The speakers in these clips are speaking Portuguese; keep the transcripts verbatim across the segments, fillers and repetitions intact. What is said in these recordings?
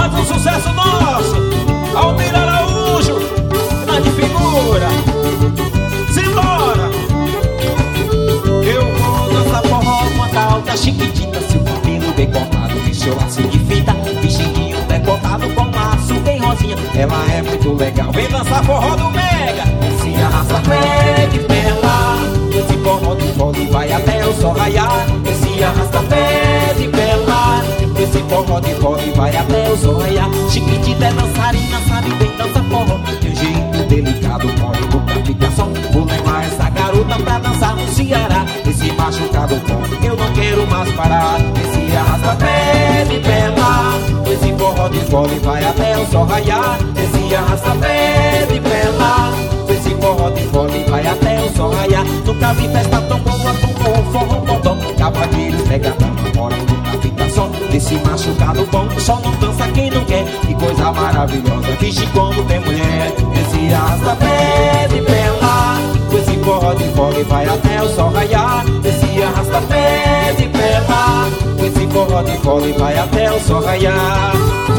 Mais um sucesso nosso, Almir Araújo, grande figura. Simbora! Eu vou dançar forró com a calda chiquitita, seu cabelo bem cortado e seu laço de fita, vestidinho decotado com laço bem rosinha, ela é muito legal. Vem dançar forró do Mega. Se arrasta pé de pela, esse forró do fole vai até o sol raiar. Esse arrasta pé de pela, esse forró de fole vai até o sol raiar. Chiquitita é dançarina, sabe bem dançar forró, tem um jeito delicado, corre no praticação. Vou levar essa garota pra dançar no Ceará. Esse machucado corre, eu não quero mais parar. Esse arrasta pé de pela, esse forró de fole vai até o sol raiar. Esse arrasta pé de pela, esse forró de fole vai até o sol raiar. Nunca vi festa tão boa como o forró bondão. Cavalheiros pegadão, moram nunca fica só. Esse machucado bom, só não dança quem não quer. Que coisa maravilhosa, vixe como tem mulher. Esse arrasta pé de pela, esse forró de fole vai até o sol raiar. Esse arrasta pé de pela, esse forró de fole vai até o sol raiar.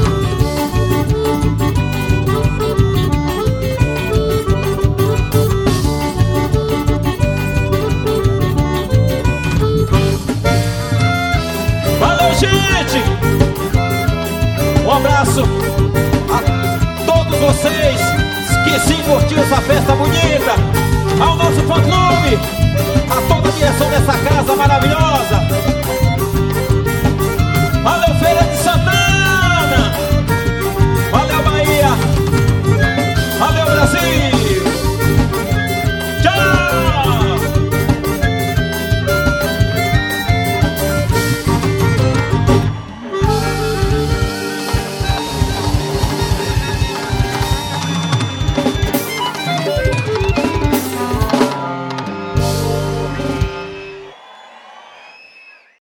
Valeu, gente! Um abraço a todos vocês que sim curtiu essa festa bonita, ao nosso fã-clube, a toda a direção dessa casa maravilhosa.